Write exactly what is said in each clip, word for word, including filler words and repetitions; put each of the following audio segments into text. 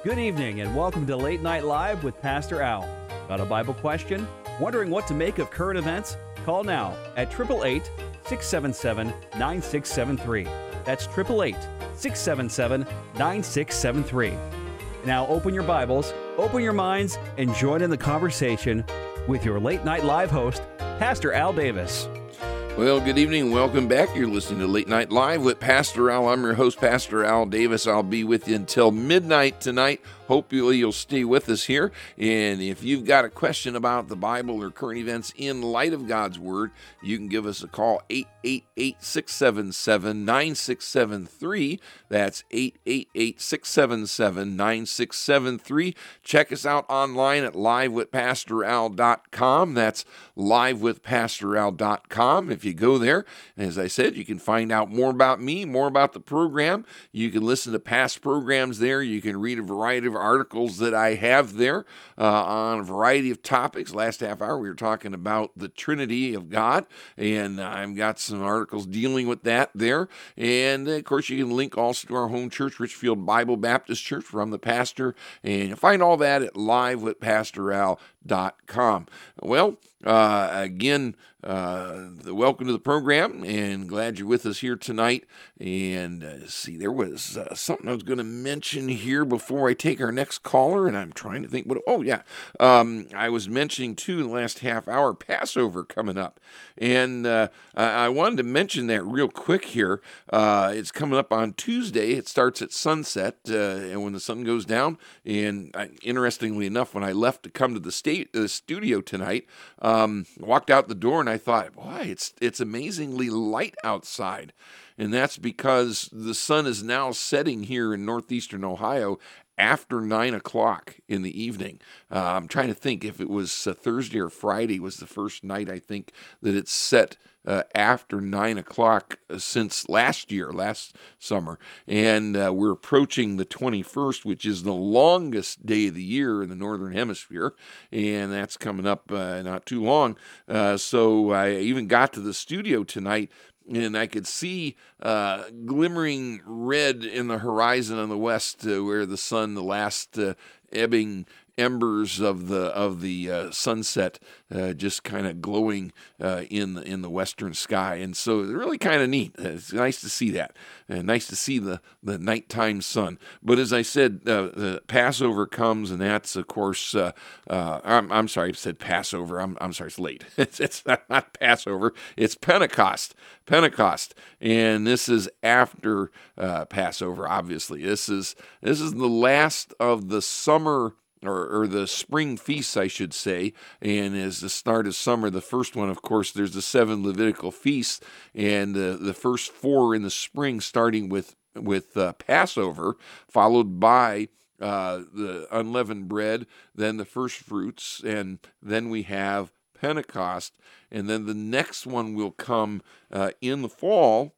Good evening and welcome to Late Night Live with Pastor Al. Got a Bible question? Wondering what to make of current events? Call now at eight eight eight, six seven seven, nine six seven three. That's eight eight eight, six seven seven, nine six seven three. Now open your Bibles, open your minds, and join in the conversation with your Late Night Live host, Pastor Al Davis. Well, good evening. Welcome back. You're listening to Late Night Live with Pastor Al. I'm your host, Pastor Al Davis. I'll be with you until midnight tonight. Hopefully you'll stay with us here. And if you've got a question about the Bible or current events in light of God's Word, you can give us a call, eight eight eight, six seven seven, nine six seven three. That's eight eight eight, six seven seven, nine six seven three. Check us out online at live with pastor al dot com. That's live with pastor al dot com. If you go there, as I said, you can find out more about me, more about the program. You can listen to past programs there. You can read a variety of articles that I have there uh, on a variety of topics. Last half hour, we were talking about the Trinity of God, and I've got some articles dealing with that there. And, of course, you can link also to our home church, Richfield Bible Baptist Church, where I'm the pastor, and you'll find all that at live with pastor al dot com. Well, uh, again, uh, welcome to the program, and glad you're with us here tonight. And uh, see, there was uh, something I was going to mention here before I take our next caller, and I'm trying to think what. Oh yeah, um, I was mentioning too in the last half hour Passover coming up, and uh, I, I wanted to mention that real quick here. Uh, it's coming up on Tuesday. It starts at sunset, uh, and when the sun goes down. And uh, interestingly enough, when I left to come to the state the studio tonight, um, walked out the door and I thought, boy, it's it's amazingly light outside. And that's because the sun is now setting here in northeastern Ohio after nine o'clock in the evening. Uh, I'm trying to think if it was uh, Thursday or Friday was the first night, I think, that it's set uh, after nine o'clock since last year, last summer. And uh, we're approaching the twenty-first, which is the longest day of the year in the Northern Hemisphere. And that's coming up uh, not too long. Uh, so I even got to the studio tonight, and I could see uh, glimmering red in the horizon on the west, uh, where the sun, the last uh, ebbing embers of the of the uh, sunset, uh, just kind of glowing uh, in the in the western sky, and so it's really kind of neat. It's nice to see that, and nice to see the the nighttime sun. But as I said, uh, the Passover comes, and that's of course. Uh, uh, I'm I'm sorry, I said Passover. I'm I'm sorry, it's late. it's it's not, not Passover. It's Pentecost. Pentecost, and this is after uh, Passover. Obviously, this is this is the last of the summer. Or, or the spring feasts, I should say, and as the start of summer, the first one, of course, there's the seven Levitical feasts, and uh, the first four in the spring, starting with with uh, Passover, followed by uh, the unleavened bread, then the first fruits, and then we have Pentecost, and then the next one will come uh, in the fall.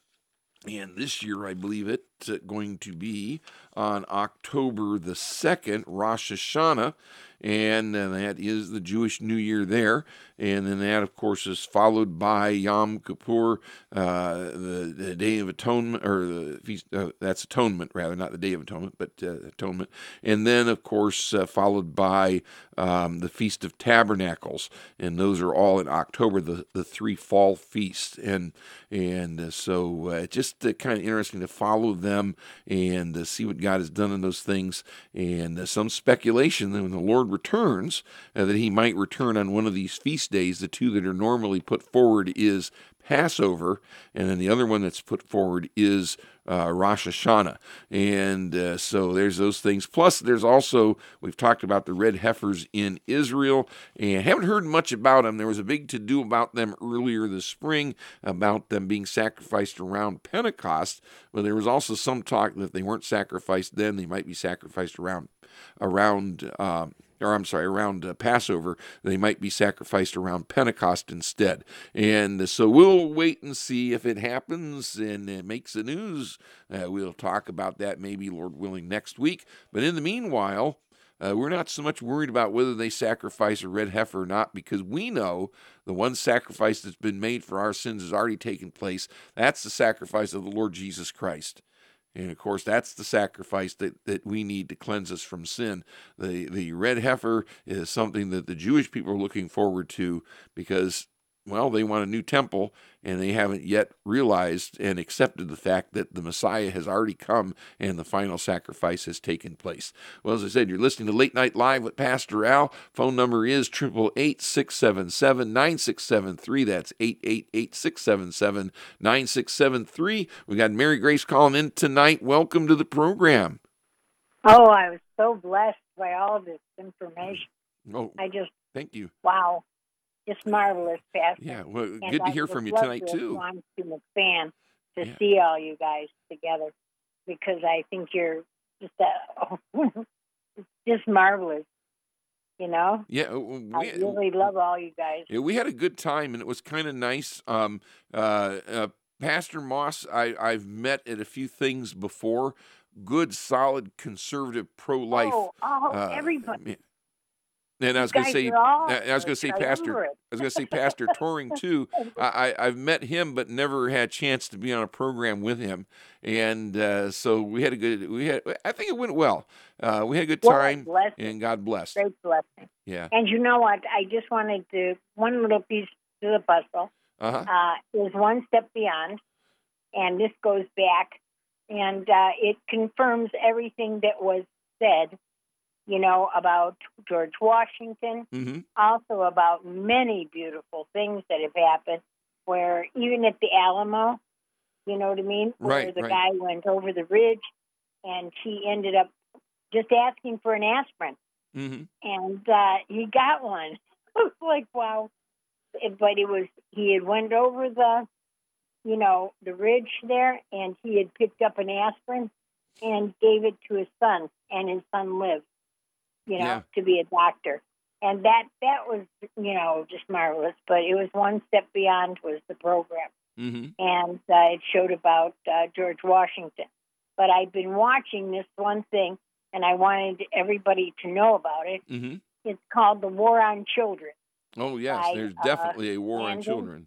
And this year, I believe it's going to be on October the second, Rosh Hashanah, and uh, that is the Jewish New Year there. And then that, of course, is followed by Yom Kippur, uh, the, the Day of Atonement, or the feast, uh, that's Atonement, rather, not the Day of Atonement, but uh, Atonement. And then, of course, uh, followed by um, the Feast of Tabernacles, and those are all in October, the, the three fall feasts. And and uh, so uh, just uh, kind of interesting to follow them and uh, see what God has done in those things. And uh, some speculation that when the Lord returns, uh, that he might return on one of these feast days. The two that are normally put forward is Passover, and then the other one that's put forward is uh, Rosh Hashanah. And uh, so there's those things. Plus, there's also, we've talked about the red heifers in Israel, and haven't heard much about them. There was a big to-do about them earlier this spring, about them being sacrificed around Pentecost, but there was also some talk that if they weren't sacrificed then, they might be sacrificed around, around uh, or I'm sorry, around uh, Passover. They might be sacrificed around Pentecost instead. And uh, so we'll wait and see if it happens and it makes the news. Uh, we'll talk about that maybe, Lord willing, next week. But in the meanwhile, uh, we're not so much worried about whether they sacrifice a red heifer or not, because we know the one sacrifice that's been made for our sins has already taken place. That's the sacrifice of the Lord Jesus Christ. And of course, that's the sacrifice that, that we need to cleanse us from sin. The the red heifer is something that the Jewish people are looking forward to because, well, they want a new temple, and they haven't yet realized and accepted the fact that the Messiah has already come and the final sacrifice has taken place. Well, as I said, you're listening to Late Night Live with Pastor Al. Phone number is eight eight eight, six seven seven, nine six seven three. That's eight eight eight, six seven seven, nine six seven three. We got Mary Grace calling in tonight. Welcome to the program. Oh, I was so blessed by all this information. Oh, I just, thank you. wow. Just marvelous, Pastor. Yeah, well, And good to I hear would from you love tonight, to too. have gone to McFan to Yeah. see all you guys together because I think you're just uh, just marvelous. You know, Yeah, uh, we, I really love all you guys. yeah, we had a good time, and it was kind of nice. Um, uh, uh, Pastor Moss, I, I've met at a few things before. Good, solid, conservative, pro-life. Oh, oh, uh, everybody. And I was going to guys say, are all I was going to say, Pastor, I triumvirate. was going to say, Pastor Touring too. I, I- I've met him, but never had a chance to be on a program with him, and uh, so we had a good. We had, I think it went well. Uh, we had a good What a time, blessing. and God blessed. Great blessing. Yeah. And you know what? I just wanted to, one little piece to the puzzle Uh huh. uh, is One Step Beyond, and this goes back, and uh, it confirms everything that was said, you know, about George Washington, Mm-hmm. also about many beautiful things that have happened, where even at the Alamo, you know what I mean, where Right, the right. guy went over the ridge, and he ended up just asking for an aspirin, Mm-hmm. and uh, he got one. It was like, wow. But it was, he had went over the, you know, the ridge there, and he had picked up an aspirin and gave it to his son, and his son lived, you know, Yeah. to be a doctor. And that, that was, you know, just marvelous. But it was One Step Beyond was the program. Mm-hmm. And uh, it showed about uh, George Washington. But I've been watching this one thing, and I wanted everybody to know about it. Mm-hmm. It's called The War on Children. Oh yes, By, there's uh, definitely a war on Landon. children.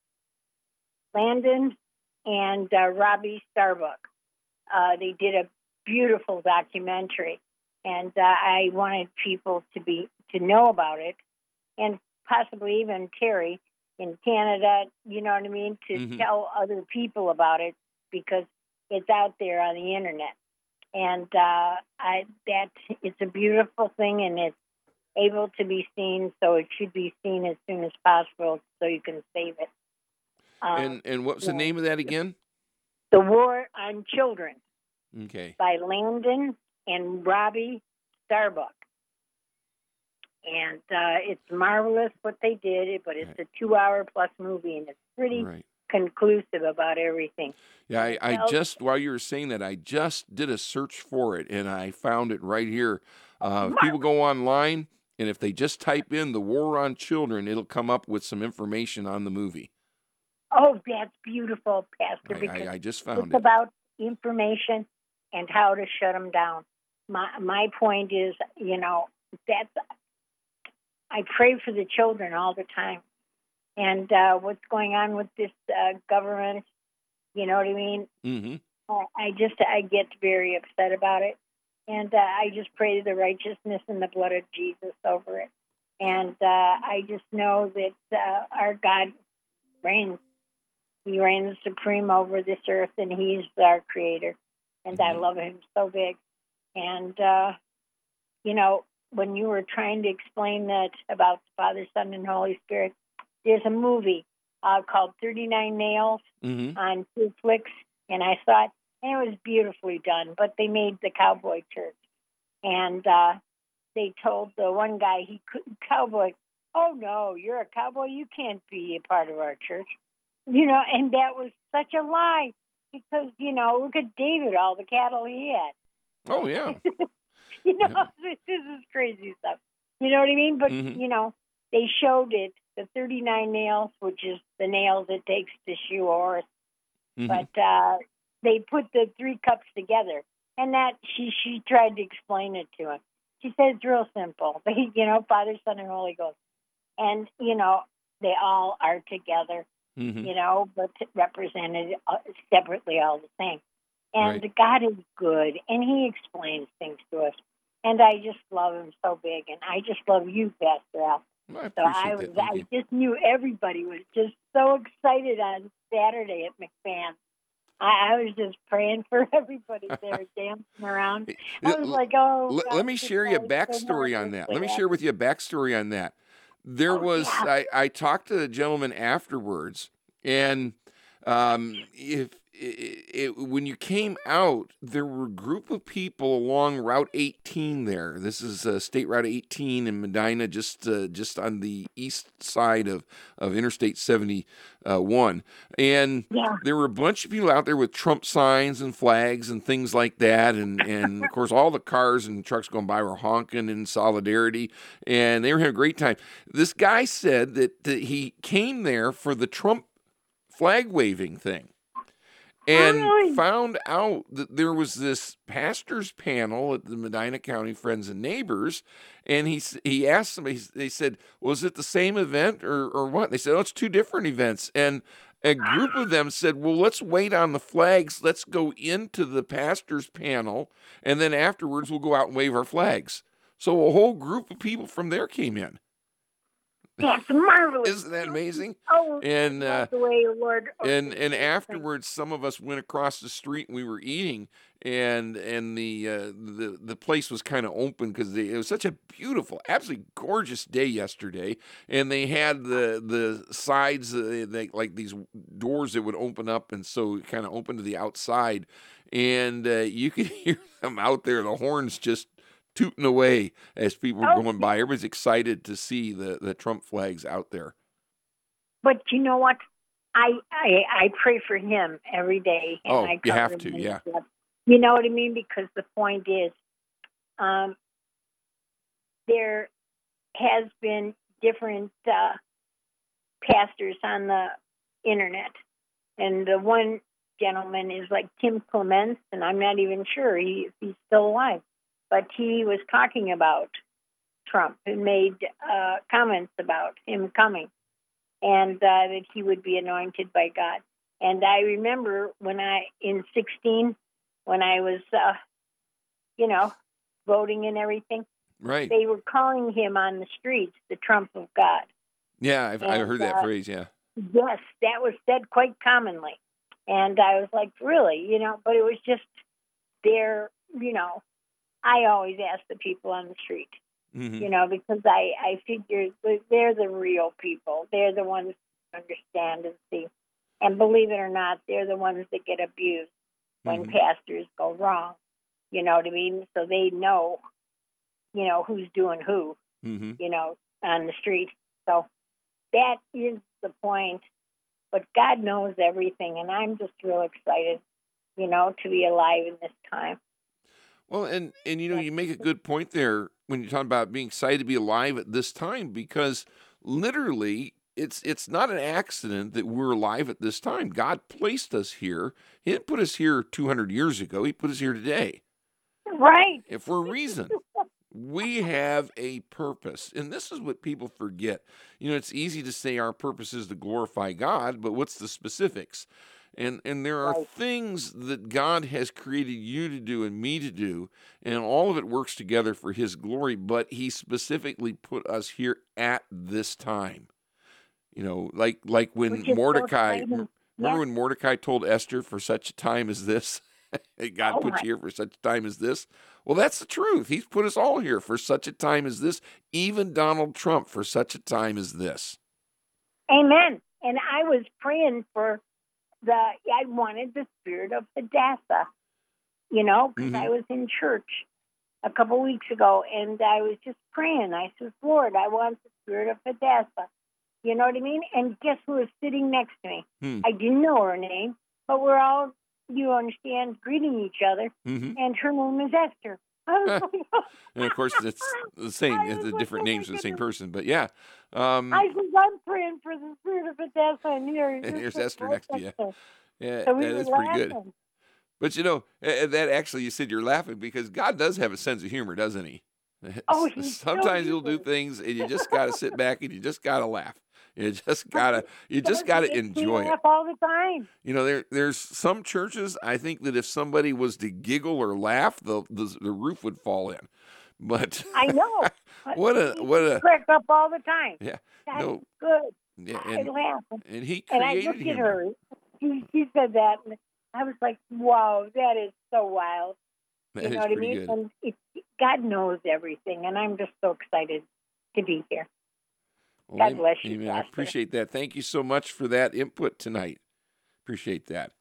Landon and uh, Robbie Starbuck. Uh, they did a beautiful documentary, and uh, I wanted people to be to know about it, and possibly even Terry in Canada. You know what I mean? To Mhm. tell other people about it because it's out there on the internet, and uh, I that it's a beautiful thing, and it's able to be seen, so it should be seen as soon as possible, so you can save it. Um, And and what's the yeah. name of that again? The War on Children Okay. by Landon and Robbie Starbuck. And uh, it's marvelous what they did, but it's Right. a two-hour plus movie, and it's pretty Right. conclusive about everything. Yeah, I, I Well- just while you were saying that, I just did a search for it, and I found it right here. Uh, if people go online, and if they just type in "the war on children," it'll come up with some information on the movie. Oh, that's beautiful, Pastor, I, because I, I just it's found it. about information and how to shut them down. My my point is, you know, that's I pray for the children all the time, and uh, what's going on with this uh, government. You know what I mean? Mm-hmm. Uh, I just I get very upset about it, and uh, I just pray the righteousness and the blood of Jesus over it. And uh, I just know that uh, our God reigns. He reigns supreme over this earth, and He's our Creator. And I Mhm. love Him so big. And uh, you know, when you were trying to explain that about the Father, Son, and Holy Spirit, there's a movie uh, called thirty-nine Nails Mm-hmm. on Netflix, and I saw it, and it was beautifully done. But they made the cowboy church, and uh, they told the one guy he couldn't cowboy. Oh no, you're a cowboy. You can't be a part of our church, you know. And that was such a lie because you know look at David, all the cattle he had. Oh yeah. You know, Yeah. this is crazy stuff. You know what I mean? But, Mhm. you know, they showed it, the thirty-nine nails, which is the nails it takes to shoe a horse. Mhm. But uh, they put the three cups together. And that, she, she tried to explain it to him. She said it's real simple. They, you know, Father, Son, and Holy Ghost. And, you know, they all are together, Mhm. you know, but represented uh, separately all the same. And Right. God is good, and He explains things to us. And I just love Him so big, and I just love you, Pastor Al. Well, I So I appreciate was, that. Thank I you. just knew everybody was just so excited on Saturday at McMahon. I, I was just praying for everybody there, dancing around. I was L- like, oh, l- Let God, me just share you a always so backstory on that. marvelously Let me share happy. with you a backstory on that. There Oh, was yeah. I, I talked to the gentleman afterwards, and um, if it, it, when you came out, there were a group of people along Route eighteen there. This is uh, State Route eighteen in Medina, just uh, just on the east side of, of Interstate seventy-one. And Yeah. there were a bunch of people out there with Trump signs and flags and things like that. And, and of course, all the cars and trucks going by were honking in solidarity, and they were having a great time. This guy said that, that he came there for the Trump flag waving thing, and Really? found out that there was this pastors panel at the Medina County Friends and Neighbors, and he s- he asked them. He, s- they said, "Was it the same event or or what?" They said, "Oh, it's two different events." And a group of them said, "Well, let's wait on the flags. Let's go into the pastors panel, and then afterwards we'll go out and wave our flags." So a whole group of people from there came in. That's marvelous. Isn't that amazing? Oh, And uh, that's the way, Lord. and and orchestrates things. afterwards, some of us went across the street and we were eating, and and the uh, the the place was kind of open because it was such a beautiful, absolutely gorgeous day yesterday, and they had the the sides uh, they, like these doors that would open up, and so it kind of opened to the outside, and uh, you could hear them out there, the horns just tooting away as people were Oh, going by. Everybody's excited to see the the Trump flags out there. but you know what? I, I I pray for him every day, and Oh, I you cover have him to, in yeah. blood. You know what I mean? Because the point is, um, there has been different uh, pastors on the internet, and the one gentleman is like Tim Clements, and I'm not even sure he, if he's still alive, but he was talking about Trump and made uh, comments about him coming, and uh, that he would be anointed by God. And I remember when I, in sixteen, when I was, uh, you know, voting and everything, Right. they were calling him on the streets the Trump of God. Yeah, I've, I've And, heard that uh, phrase, yeah. Yes, that was said quite commonly. And I was like, really? You know, but it was just there, you know, I always ask the people on the street, hmm you know, because I, I figure they're the real people. They're the ones who understand and see. And believe it or not, they're the ones that get abused when Mhm. pastors go wrong. You know what I mean? So they know, you know, who's doing who, hmm you know, on the street. So that is the point. But God knows everything, and I'm just real excited, you know, to be alive in this time. Well, and, and you know, Yeah. you make a good point there when you talk about being excited to be alive at this time, because literally it's it's not an accident that we're alive at this time. God placed us here. He didn't put us here two hundred years ago. He put us here today. Right. And for a reason. We have a purpose. And this is what people forget. You know, it's easy to say our purpose is to glorify God, but what's the specifics? And and there are Right. things that God has created you to do and me to do, and all of it works together for his glory, but he specifically put us here at this time. You know, like like when Which is so Mordecai, exciting. remember Yeah. when Mordecai told Esther, for such a time as this, God Oh, put my. you here for such a time as this. Well, that's the truth. He's put us all here for such a time as this. Even Donald Trump for such a time as this. Amen. And I was praying for the, I wanted the spirit of Hadassah, you know, because Mhm. I was in church a couple weeks ago, and I was just praying. I said, Lord, I want the spirit of Hadassah. You know what I mean? And guess who was sitting next to me? Hmm. I didn't know her name, but we're all, you understand, greeting each other, hmm and her name is Esther. I was like, And of course, it's the same. I It's was the like, different oh my names of the same goodness. person. But yeah, um, I said, I'm praying for the spirit of Hadassah, and here, and here's here's Esther next to you. Esther. Yeah, So we that were is pretty good. laughing. But you know, eh, that actually, you said you're laughing because God does have a sense of humor, doesn't he? Oh, he so Sometimes he'll do does. things and you just got to sit back and you just got to laugh. You just gotta, you just gotta enjoy it. Laugh all the time. You know, there there's some churches, I think that if somebody was to giggle or laugh, the the, the roof would fall in. But I know. what a what a crack up all the time. yeah, That's no, good. yeah, I and, laugh. and he And I created looked at humor. her. She, she said that, and I was like, "Wow, that is so wild." That You is know what I pretty mean? good. And it, God knows everything, and I'm just so excited to be here. Well, God am- bless you, amen. I Pastor. appreciate that. Thank you so much for that input tonight. Appreciate that.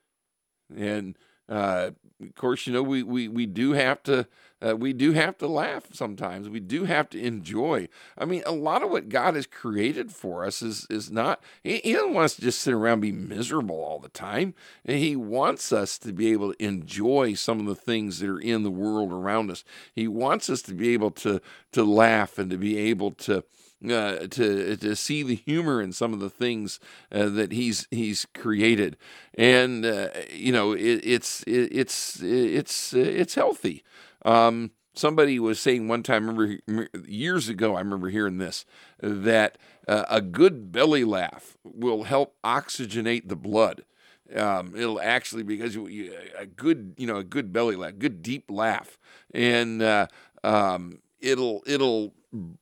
And uh, of course, you know, we, we, we do have to uh, we do have to laugh sometimes. We do have to enjoy. I mean, a lot of what God has created for us is is not. He, he doesn't want us to just sit around and be miserable all the time. And He wants us to be able to enjoy some of the things that are in the world around us. He wants us to be able to to laugh and to be able to. Uh, to to see the humor in some of the things uh, that he's he's created, and uh, you know it, it's it, it's it's it's healthy. Um, somebody was saying one time, I remember years ago, I remember hearing this, that uh, a good belly laugh will help oxygenate the blood. Um, it'll actually, because you, you, a good you know a good belly laugh, good deep laugh, and uh, um, it'll it'll.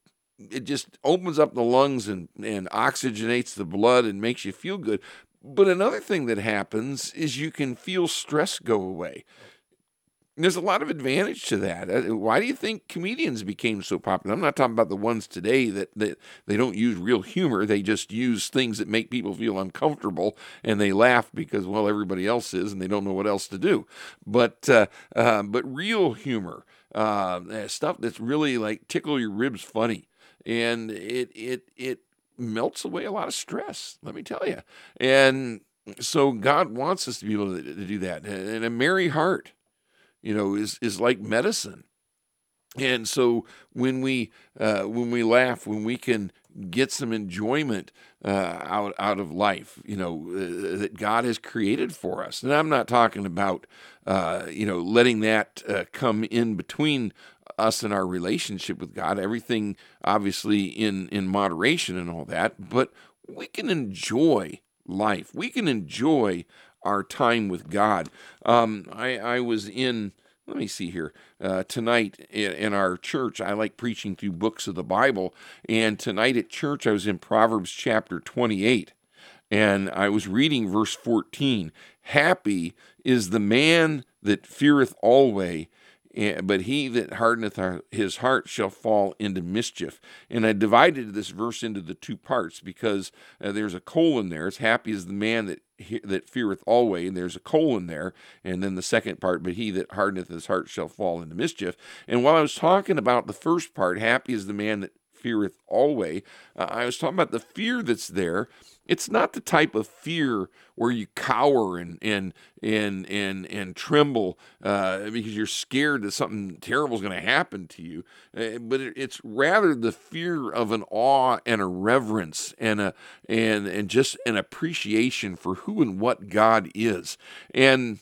It just opens up the lungs and, and oxygenates the blood and makes you feel good. But another thing that happens is you can feel stress go away. There's a lot of advantage to that. Why do you think comedians became so popular? I'm not talking about the ones today that, that they don't use real humor. They just use things that make people feel uncomfortable, and they laugh because, well, everybody else is, and they don't know what else to do. But uh, uh, but real humor, uh, stuff that's really like tickle your ribs funny. And it it it melts away a lot of stress, let me tell you. And so God wants us to be able to, to do that. And a merry heart, you know, is is like medicine. And so when we uh, when we laugh, when we can get some enjoyment uh, out out of life, you know, uh, that God has created for us. And I'm not talking about uh, you know letting that uh, come in between us and our relationship with God. Everything obviously in in moderation and all that, but we can enjoy life. We can enjoy our time with God. Um, I I was in. Let me see here. Uh, tonight in, in our church, I like preaching through books of the Bible. And tonight at church, I was in Proverbs chapter twenty-eight. And I was reading verse fourteen. Happy is the man that feareth always, but he that hardeneth his heart shall fall into mischief. And I divided this verse into the two parts because uh, there's a colon there. It's happy is the man that that feareth always, and there's a colon there. And then the second part, but he that hardeneth his heart shall fall into mischief. And while I was talking about the first part, happy is the man that feareth always, uh, I was talking about the fear that's there. It's not the type of fear where you cower and and and and and tremble uh, because you're scared that something terrible is going to happen to you. Uh, but it, it's rather the fear of an awe and a reverence and a and and just an appreciation for who and what God is. And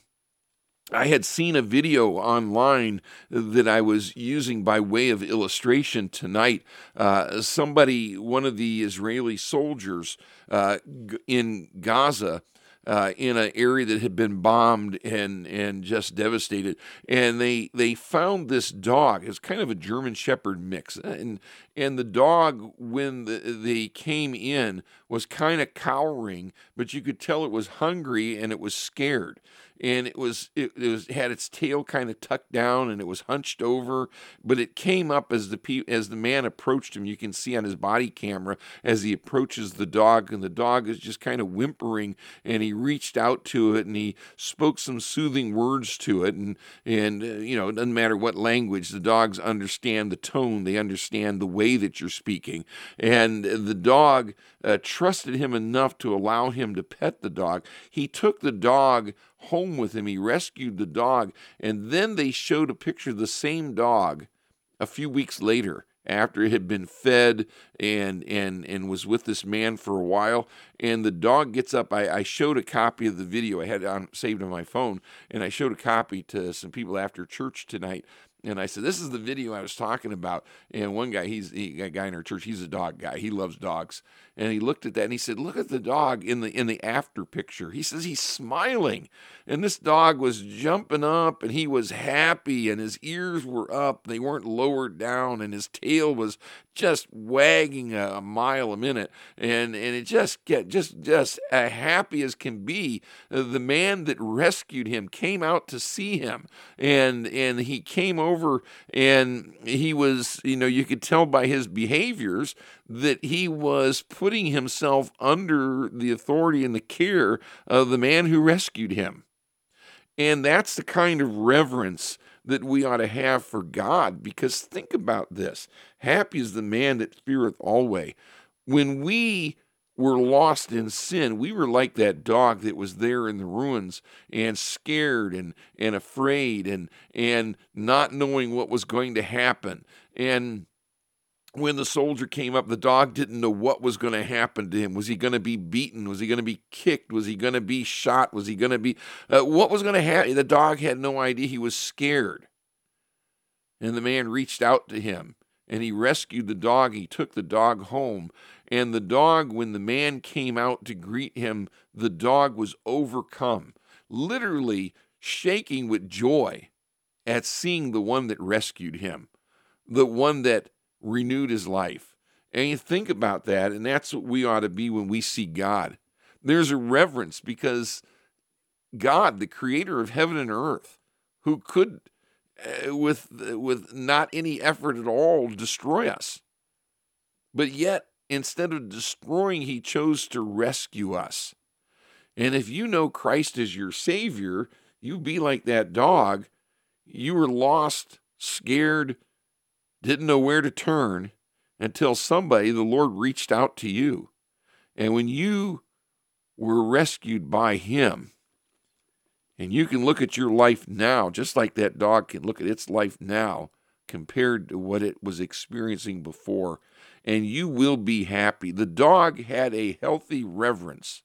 I had seen a video online that I was using by way of illustration tonight. Uh, somebody, one of the Israeli soldiers uh, in Gaza, uh, in an area that had been bombed and and just devastated, and they they found this dog. It's kind of a German Shepherd mix, and and the dog, when the, they came in, was kind of cowering, but you could tell it was hungry and it was scared. And it was it, it was had its tail kind of tucked down, and it was hunched over. But it came up as the pe- as the man approached him. You can see on his body camera as he approaches the dog, and the dog is just kind of whimpering. And he reached out to it, and he spoke some soothing words to it. And and uh, you know, it doesn't matter what language, the dogs understand the tone. They understand the way that you're speaking. And the dog uh, trusted him enough to allow him to pet the dog. He took the dog home with him. He rescued the dog, and then they showed a picture of the same dog a few weeks later after it had been fed and and and was with this man for a while. And the dog gets up. I, I showed a copy of the video. I had it on, saved on my phone, and I showed a copy to some people after church tonight. And I said, this is the video I was talking about. And one guy, he's he, a guy in our church, he's a dog guy. He loves dogs. And he looked at that and he said, look at the dog in the in the after picture. He says he's smiling. And this dog was jumping up and he was happy and his ears were up. They weren't lowered down and his tail was just wagging a, a mile a minute. And and it just get just just uh, happy as can be. Uh, the man that rescued him came out to see him. And and he came over and he was, you know, you could tell by his behaviors that he was putting himself under the authority and the care of the man who rescued him. And that's the kind of reverence that we ought to have for God, because think about this. Happy is the man that feareth always. When we were lost in sin, we were like that dog that was there in the ruins and scared and, and afraid and, and not knowing what was going to happen. And when the soldier came up, the dog didn't know what was going to happen to him. Was he going to be beaten? Was he going to be kicked? Was he going to be shot? Was he going to be... Uh, what was going to happen? The dog had no idea. He was scared. And the man reached out to him, and he rescued the dog. He took the dog home. And the dog, when the man came out to greet him, the dog was overcome, literally shaking with joy at seeing the one that rescued him, the one that renewed his life. And you think about that, and that's what we ought to be when we see God. There's a reverence because God, the creator of heaven and earth, who could, uh, with, uh, with not any effort at all, destroy us. But yet, instead of destroying, he chose to rescue us. And if you know Christ as your Savior, you be like that dog. You were lost, scared, didn't know where to turn until somebody, the Lord, reached out to you. And when you were rescued by him, and you can look at your life now, just like that dog can look at its life now compared to what it was experiencing before, and you will be happy. The dog had a healthy reverence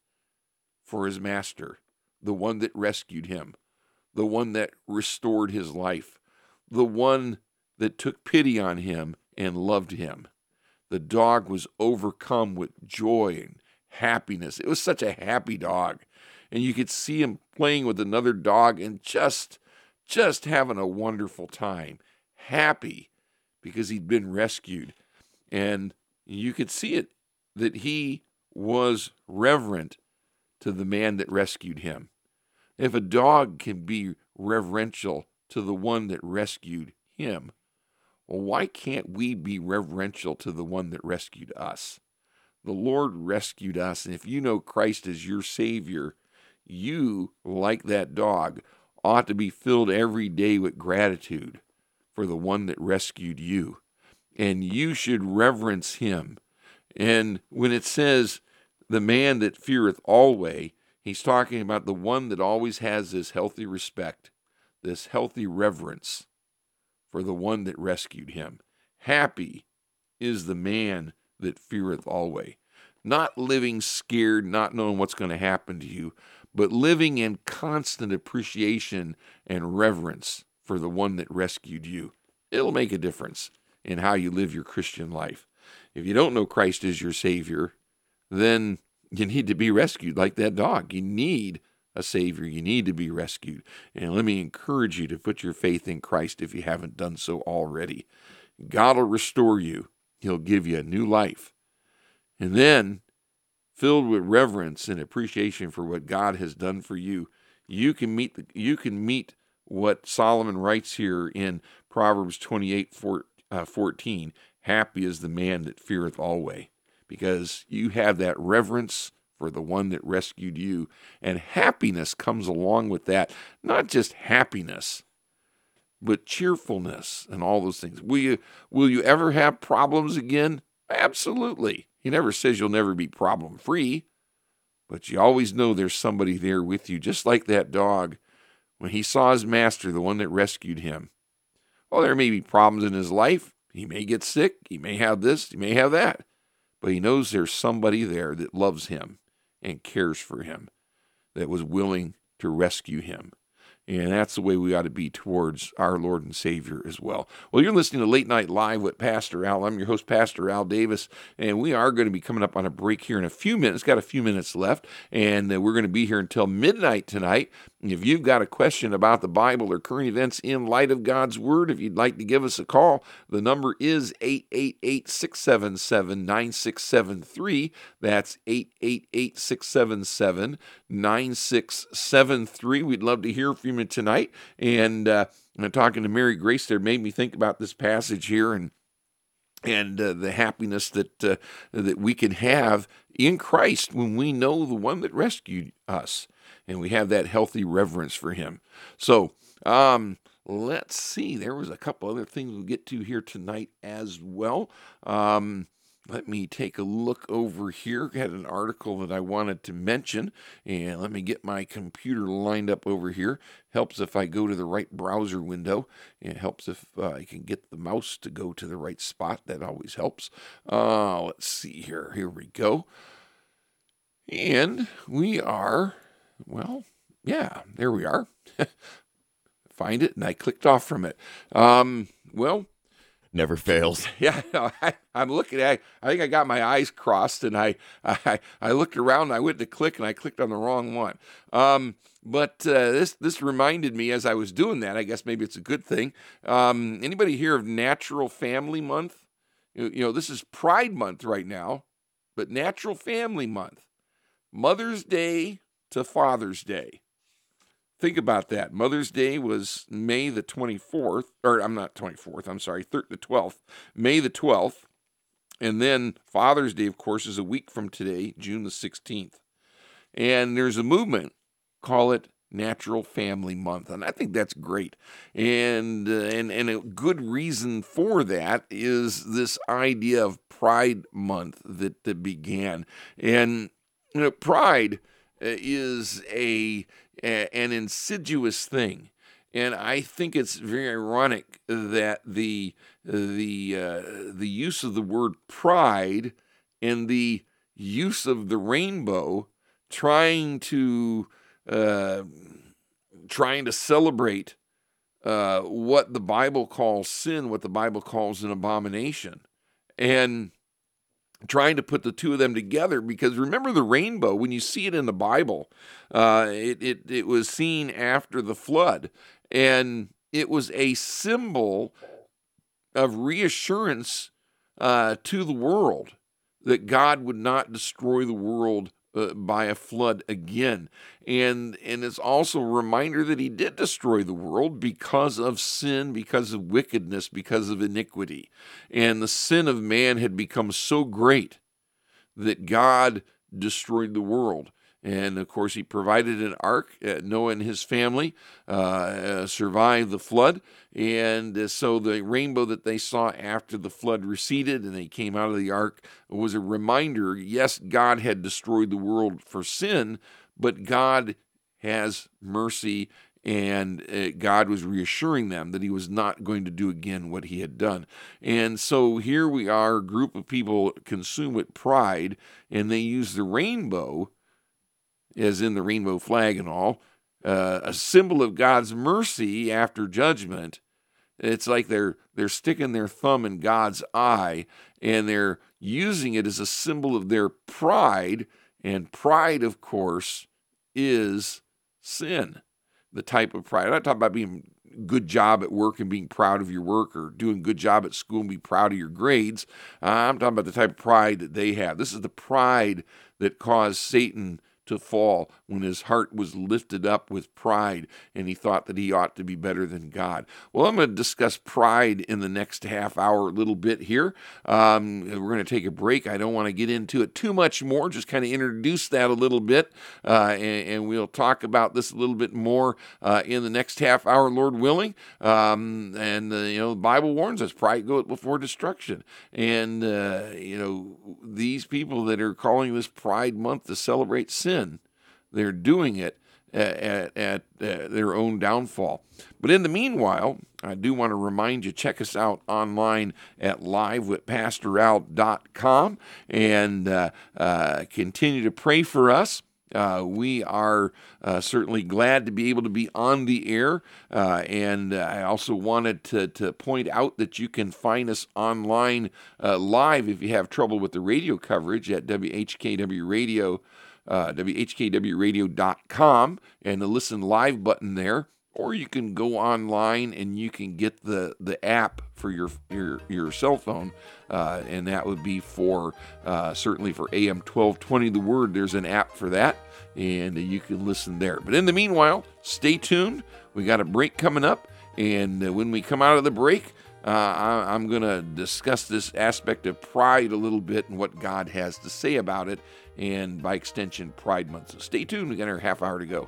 for his master, the one that rescued him, the one that restored his life, the one that took pity on him and loved him. The dog was overcome with joy and happiness. It was such a happy dog. And you could see him playing with another dog and just, just having a wonderful time. Happy because he'd been rescued. And you could see it, that he was reverent to the man that rescued him. If a dog can be reverential to the one that rescued him, well, why can't we be reverential to the one that rescued us? The Lord rescued us, and if you know Christ as your Savior, you, like that dog, ought to be filled every day with gratitude for the one that rescued you. And you should reverence him. And when it says, the man that feareth always, he's talking about the one that always has this healthy respect, this healthy reverence for the one that rescued him. Happy is the man that feareth always. Not living scared, not knowing what's going to happen to you, but living in constant appreciation and reverence for the one that rescued you. It'll make a difference in how you live your Christian life. If you don't know Christ as your Savior, then you need to be rescued like that dog. You need a Savior. You need to be rescued. And let me encourage you to put your faith in Christ if you haven't done so already. God will restore you. He'll give you a new life. And then, filled with reverence and appreciation for what God has done for you, you can meet the, you can meet what Solomon writes here in Proverbs twenty-eight, fourteen. Happy is the man that feareth always, because you have that reverence for the one that rescued you. And happiness comes along with that. Not just happiness, but cheerfulness and all those things. Will you, will you ever have problems again? Absolutely. He never says you'll never be problem-free, but you always know there's somebody there with you, just like that dog. When he saw his master, the one that rescued him, oh, there may be problems in his life. He may get sick. He may have this. He may have that. But he knows there's somebody there that loves him and cares for him, that was willing to rescue him. And that's the way we ought to be towards our Lord and Savior as well. Well, you're listening to Late Night Live with Pastor Al. I'm your host, Pastor Al Davis, and we are going to be coming up on a break here in a few minutes. Got a few minutes left, and uh, we're going to be here until midnight tonight. If you've got a question about the Bible or current events in light of God's Word, if you'd like to give us a call, the number is eight eight eight, six seven seven, nine six seven three. That's eight eight eight, six seven seven, nine six seven three. We'd love to hear from you tonight. And uh, talking to Mary Grace there made me think about this passage here and and uh, the happiness that uh, that we can have in Christ when we know the one that rescued us, and we have that healthy reverence for him. So um, let's see. There was a couple other things we'll get to here tonight as well. Um, let me take a look over here. I had an article that I wanted to mention, and let me get my computer lined up over here. Helps if I go to the right browser window. It helps if uh, I can get the mouse to go to the right spot. That always helps. Uh, let's see here. Here we go. And we are, well, yeah, there we are. Find it, and I clicked off from it. Um, well, never fails. Yeah, I, I'm looking at. I think I got my eyes crossed, and I, I, I looked around. And I went to click, and I clicked on the wrong one. Um, but uh, this this reminded me as I was doing that. I guess maybe it's a good thing. Um, anybody hear of Natural Family Month? You, you know, this is Pride Month right now, but Natural Family Month, Mother's Day to Father's Day. Think about that. Mother's Day was May the twenty-fourth, or I'm not twenty-fourth, I'm sorry, the twelfth, May the twelfth. And then Father's Day, of course, is a week from today, June the sixteenth. And there's a movement, call it Natural Family Month. And I think that's great. And, uh, and, and a good reason for that is this idea of Pride Month that, that began. And, you know, Pride is a, a an insidious thing, and I think it's very ironic that the the uh, the use of the word pride and the use of the rainbow, trying to uh, trying to celebrate uh, what the Bible calls sin, what the Bible calls an abomination, and trying to put the two of them together, because remember the rainbow, when you see it in the Bible, uh, it, it, it was seen after the flood, and it was a symbol of reassurance uh, to the world that God would not destroy the world uh, by a flood again. And, and it's also a reminder that he did destroy the world because of sin, because of wickedness, because of iniquity. And the sin of man had become so great that God destroyed the world. And, of course, he provided an ark. Uh, Noah and his family uh, uh, survived the flood. And uh, so the rainbow that they saw after the flood receded and they came out of the ark was a reminder, yes, God had destroyed the world for sin, but God has mercy, and uh, God was reassuring them that he was not going to do again what he had done. And so here we are, a group of people consumed with pride, and they use the rainbow, as in the rainbow flag and all, uh, a symbol of God's mercy after judgment. It's like they're they're sticking their thumb in God's eye, and they're using it as a symbol of their pride. And pride, of course, is sin. The type of pride. I'm not talking about being good job at work and being proud of your work, or doing good job at school and be proud of your grades. Uh, I'm talking about the type of pride that they have. This is the pride that caused Satan to fall, when his heart was lifted up with pride and he thought that he ought to be better than God. Well, I'm going to discuss pride in the next half hour a little bit here. Um, we're going to take a break. I don't want to get into it too much more, just kind of introduce that a little bit, uh, and, and we'll talk about this a little bit more uh, in the next half hour, Lord willing. Um, and, uh, you know, the Bible warns us, pride goeth before destruction. And, uh, you know, these people that are calling this Pride Month to celebrate sin, they're doing it at, at, at uh, their own downfall. But in the meanwhile, I do want to remind you, check us out online at live with pastor al dot com, and uh, uh, continue to pray for us Uh, we are uh, certainly glad to be able to be on the air, uh, and uh, I also wanted to, to point out that you can find us online uh, live if you have trouble with the radio coverage at W H K W Radio, uh, W H K W radio dot com, and the Listen Live button there. Or you can go online and you can get the, the app for your your, your cell phone, uh, and that would be for uh, certainly for A M twelve twenty The Word. There's an app for that, and you can listen there. But in the meanwhile, stay tuned. We got a break coming up, and uh, when we come out of the break, uh, I, I'm going to discuss this aspect of pride a little bit and what God has to say about it, and by extension, Pride Month. So stay tuned. We got our half hour to go.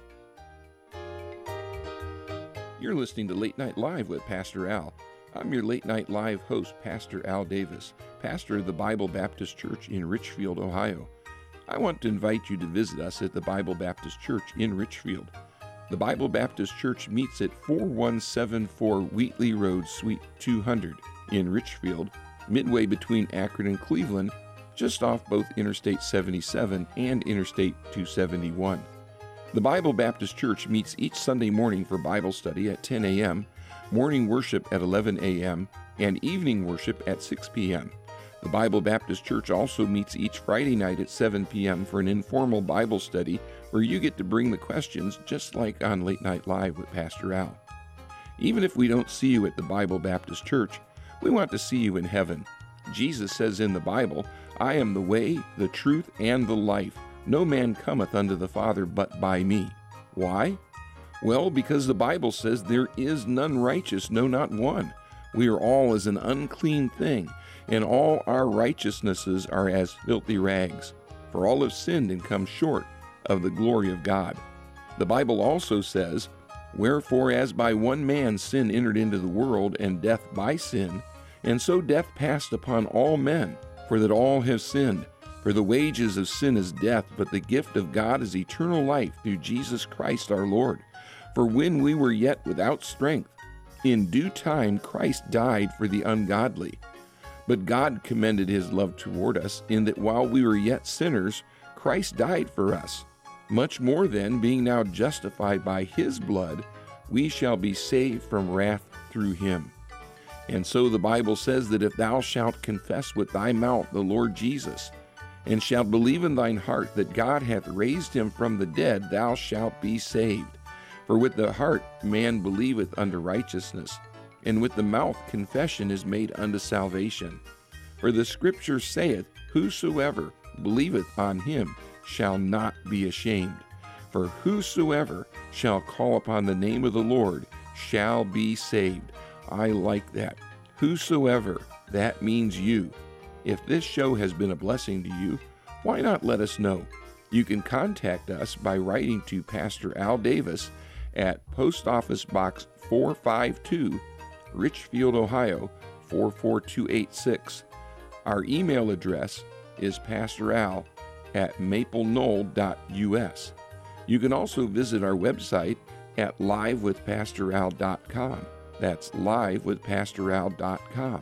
You're listening to Late Night Live with Pastor Al. I'm your Late Night Live host, Pastor Al Davis, pastor of the Bible Baptist Church in Richfield, Ohio. I want to invite you to visit us at the Bible Baptist Church in Richfield. The Bible Baptist Church meets at four one seven four Wheatley Road, Suite two hundred in Richfield, midway between Akron and Cleveland, just off both Interstate seventy-seven and Interstate two seventy-one. The Bible Baptist Church meets each Sunday morning for Bible study at ten a.m., morning worship at eleven a.m., and evening worship at six p.m. The Bible Baptist Church also meets each Friday night at seven p.m. for an informal Bible study where you get to bring the questions just like on Late Night Live with Pastor Al. Even if we don't see you at the Bible Baptist Church, we want to see you in heaven. Jesus says in the Bible, "I am the way, the truth, and the life. No man cometh unto the Father but by me." Why? Well, because the Bible says there is none righteous, no, not one. We are all as an unclean thing, and all our righteousnesses are as filthy rags. For all have sinned and come short of the glory of God. The Bible also says, "Wherefore as by one man sin entered into the world, and death by sin, and so death passed upon all men, for that all have sinned. For the wages of sin is death, but the gift of God is eternal life through Jesus Christ our Lord. For when we were yet without strength, in due time Christ died for the ungodly. But God commended his love toward us, in that while we were yet sinners, Christ died for us. Much more then, being now justified by his blood, we shall be saved from wrath through him. And so the Bible says that if thou shalt confess with thy mouth the Lord Jesus, and shalt believe in thine heart that God hath raised him from the dead, thou shalt be saved. For with the heart man believeth unto righteousness, and with the mouth confession is made unto salvation. For the Scripture saith, Whosoever believeth on him shall not be ashamed. For whosoever shall call upon the name of the Lord shall be saved." I like that. Whosoever, that means you. If this show has been a blessing to you, why not let us know? You can contact us by writing to Pastor Al Davis at Post Office Box four five two, Richfield, Ohio four four two eight six. Our email address is pastoral at maple knoll dot u s. You can also visit our website at live with pastor al dot com. That's live with pastor al dot com.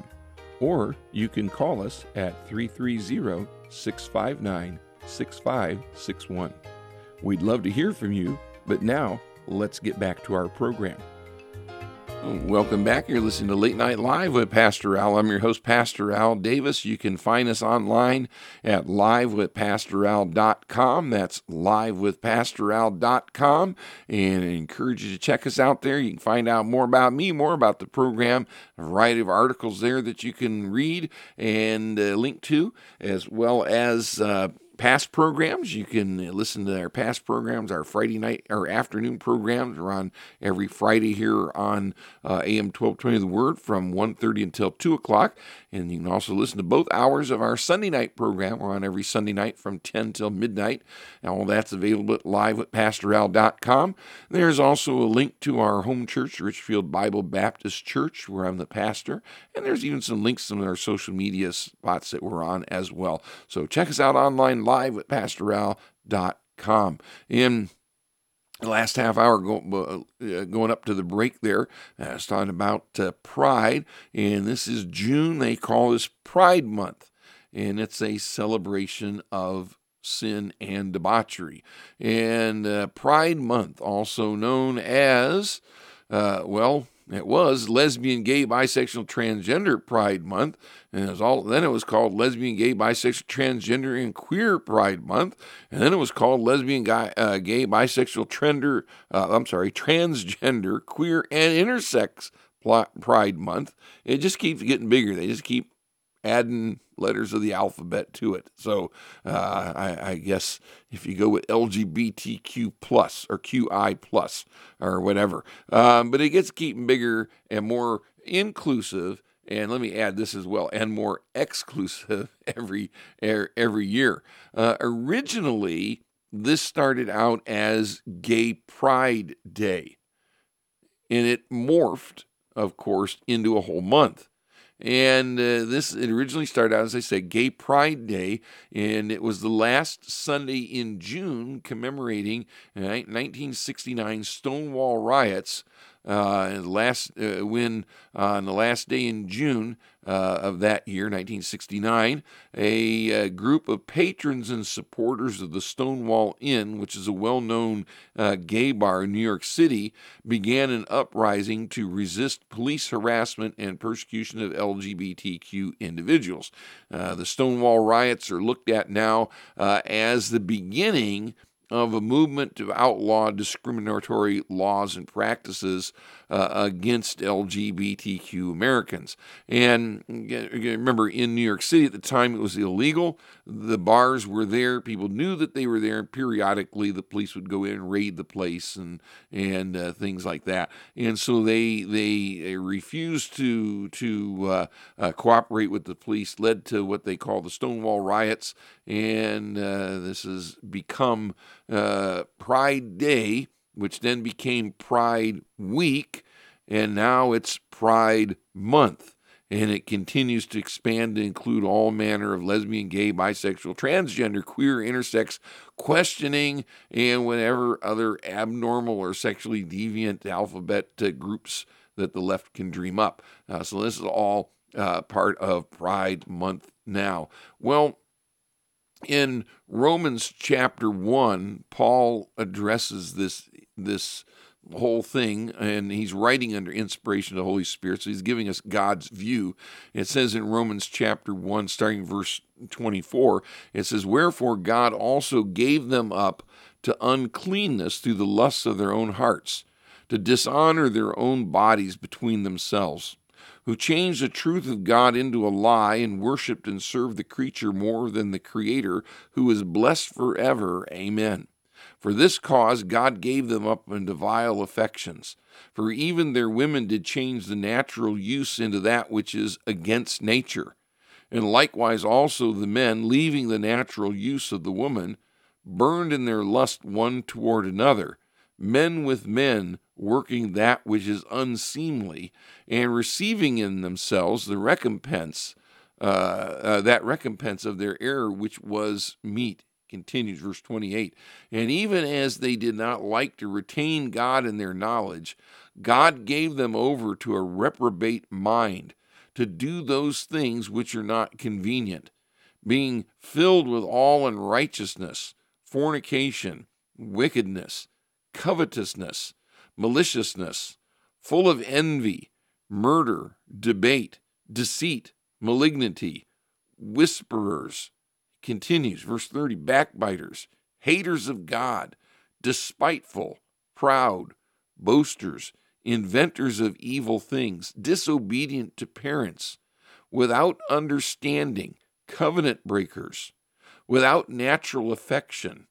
Or you can call us at three three zero, six five nine, six five six one. We'd love to hear from you, but now let's get back to our program. Welcome back. You're listening to Late Night Live with Pastor Al. I'm your host, Pastor Al Davis. You can find us online at live with pastor al dot com. That's live with pastor al dot com. And I encourage you to check us out there. You can find out more about me, more about the program, a variety of articles there that you can read and uh, link to, as well as uh, past programs. You can listen to our past programs, our Friday night or afternoon programs. We're on every Friday here on uh, A M twelve twenty The Word from one thirty until two o'clock. And you can also listen to both hours of our Sunday night program. We're on every Sunday night from ten till midnight. And all that's available at live with pastor al dot com. There's also a link to our home church, Richfield Bible Baptist Church, where I'm the pastor. And there's even some links to our social media spots that we're on as well. So check us out online, live with pastor al dot com. In the last half hour go, uh, going up to the break there, I was talking about uh, Pride, and this is June. They call this Pride Month, and it's a celebration of sin, and debauchery. And uh, Pride Month, also known as, uh, well, it was Lesbian, Gay, Bisexual, Transgender Pride Month, and it was all. Then it was called Lesbian, Gay, Bisexual, Transgender, and Queer Pride Month, and then it was called Lesbian, Gay, uh, Gay, Bisexual, Trender. Uh, I'm sorry, Transgender, Queer, and Intersex Pride Month. It just keeps getting bigger. They just keep adding letters of the alphabet to it. So uh, I, I guess if you go with L G B T Q plus or Q I plus or whatever, um, but it gets keeping bigger and more inclusive. And let me add this as well, and more exclusive every every year. Uh, originally, this started out as Gay Pride Day, and it morphed, of course, into a whole month. And uh, this it originally started out, as I said, Gay Pride Day, and it was the last Sunday in June commemorating uh, nineteen sixty-nine Stonewall riots. Uh, last uh, when uh, on the last day in June uh, of that year, nineteen sixty-nine, a, a group of patrons and supporters of the Stonewall Inn, which is a well-known uh, gay bar in New York City, began an uprising to resist police harassment and persecution of L G B T Q individuals. Uh, the Stonewall riots are looked at now uh, as the beginning of a movement to outlaw discriminatory laws and practices uh, against L G B T Q Americans. And remember, in New York City at the time, it was illegal. The bars were there. People knew that they were there. Periodically, the police would go in and raid the place and and uh, things like that. And so they they refused to to uh, uh, cooperate with the police, led to what they call the Stonewall riots. And uh, this has become uh, Pride Day, which then became Pride Week, and now it's Pride Month. And it continues to expand to include all manner of lesbian, gay, bisexual, transgender, queer, intersex, questioning, and whatever other abnormal or sexually deviant alphabet uh, groups that the left can dream up. Uh, so this is all uh, part of Pride Month now. Well, in Romans chapter one, Paul addresses this this whole thing, and he's writing under inspiration of the Holy Spirit, so he's giving us God's view. It says in Romans chapter one, starting verse twenty-four, it says, "Wherefore God also gave them up to uncleanness through the lusts of their own hearts, to dishonor their own bodies between themselves, who changed the truth of God into a lie and worshipped and served the creature more than the Creator, who is blessed forever. Amen. For this cause God gave them up unto vile affections. For even their women did change the natural use into that which is against nature. And likewise also the men, leaving the natural use of the woman, burned in their lust one toward another, men with men, working that which is unseemly, and receiving in themselves the recompense, uh, uh, that recompense of their error which was meet." Continues verse twenty-eight. "And even as they did not like to retain God in their knowledge, God gave them over to a reprobate mind, to do those things which are not convenient, being filled with all unrighteousness, fornication, wickedness, covetousness, maliciousness, full of envy, murder, debate, deceit, malignity, whisperers." Continues, verse thirty, "Backbiters, haters of God, despiteful, proud, boasters, inventors of evil things, disobedient to parents, without understanding, covenant breakers, without natural affection,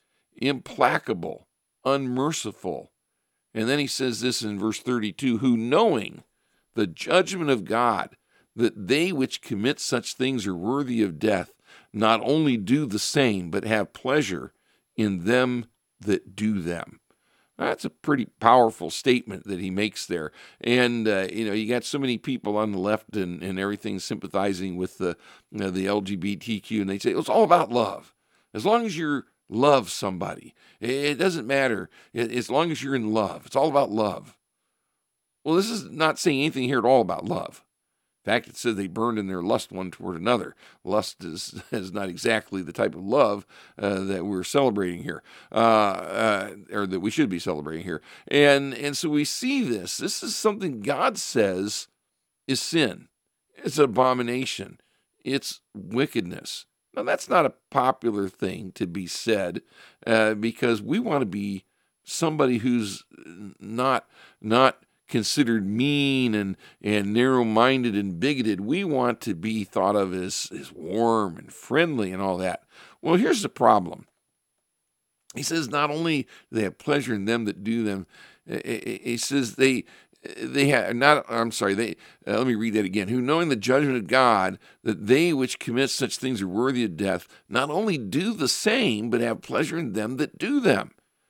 implacable, unmerciful." And then he says this in verse thirty-two, "Who knowing the judgment of God, that they which commit such things are worthy of death, not only do the same, but have pleasure in them that do them." That's a pretty powerful statement that he makes there. And, uh, you know, you got so many people on the left and, and everything sympathizing with the, you know, the L G B T Q, and they say, it's all about love. As long as you love somebody, it doesn't matter. As long as you're in love, it's all about love. Well, this is not saying anything here at all about love. In fact, it says they burned in their lust one toward another. Lust is, is not exactly the type of love uh, that we're celebrating here, uh, uh, or that we should be celebrating here. And, and so we see this. This is something God says is sin. It's an abomination. It's wickedness. Now, that's not a popular thing to be said uh, because we want to be somebody who's not not considered mean and, and narrow-minded and bigoted. We want to be thought of as, as warm and friendly and all that. Well, here's the problem. He says not only do they have pleasure in them that do them, he says they they have not. I'm sorry. They uh, let me read that again. Who, knowing the judgment of God, that they which commit such things are worthy of death, not only do the same, but have pleasure in them that do them.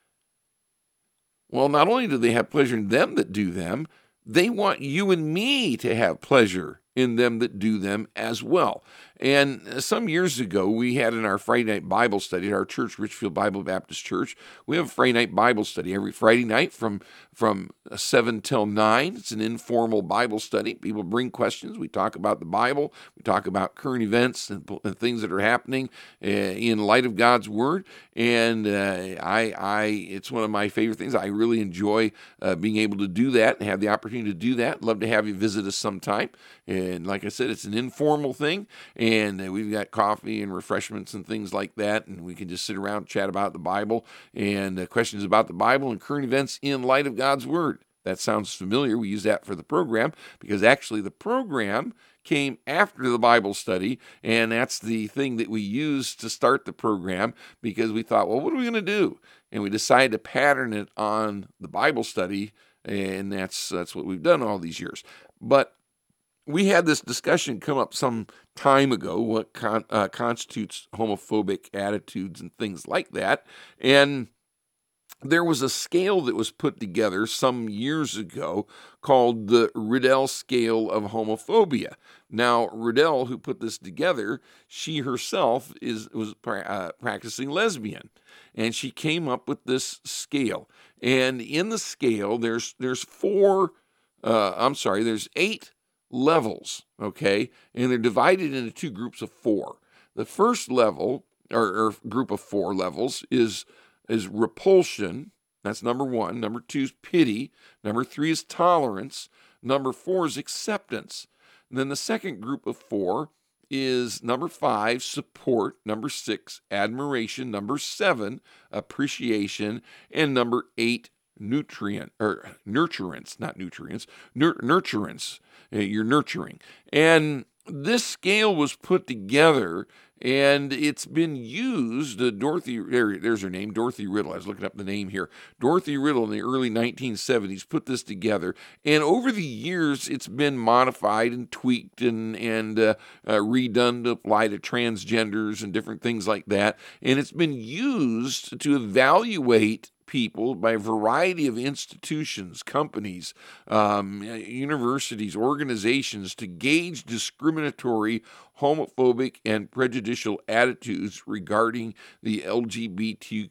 Well, not only do they have pleasure in them that do them, they want you and me to have pleasure in them that do them as well. And some years ago, we had in our Friday night Bible study at our church, Richfield Bible Baptist Church, we have a Friday night Bible study every Friday night from, from seven till nine. It's an informal Bible study. People bring questions. We talk about the Bible. We talk about current events and, and things that are happening uh, in light of God's Word. And uh, I, I, it's one of my favorite things. I really enjoy uh, being able to do that and have the opportunity to do that. Love to have you visit us sometime. And like I said, it's an informal thing. And we've got coffee and refreshments and things like that, and we can just sit around and chat about the Bible and uh, questions about the Bible and current events in light of God's Word. That sounds familiar. We use that for the program because actually the program came after the Bible study, and that's the thing that we used to start the program because we thought, well, what are we going to do? And we decided to pattern it on the Bible study, and that's that's what we've done all these years. But we had this discussion come up some time ago, what con, uh, constitutes homophobic attitudes and things like that. And there was a scale that was put together some years ago called the Riddell Scale of Homophobia. Now, Riddell, who put this together, she herself is was uh, practicing lesbian, and she came up with this scale. And in the scale, there's there's four, uh, I'm sorry, there's eight levels, okay? And they're divided into two groups of four. The first level, or, or group of four levels, is, is repulsion. That's number one. Number two is pity. Number three is tolerance. Number four is acceptance. And then the second group of four is number five, support. Number six, admiration. Number seven, appreciation. And number eight, nutrient, or nurturance, not nutrients, nur- nurturance. You're nurturing. And this scale was put together, and it's been used. Uh, Dorothy, there, there's her name, Dorothy Riddell. I was looking up the name here. Dorothy Riddell in the early nineteen seventies put this together, and over the years, it's been modified and tweaked and and uh, uh, redone to apply to transgenders and different things like that. And it's been used to evaluate people by a variety of institutions, companies, um, universities, organizations to gauge discriminatory, homophobic, and prejudicial attitudes regarding the L G B T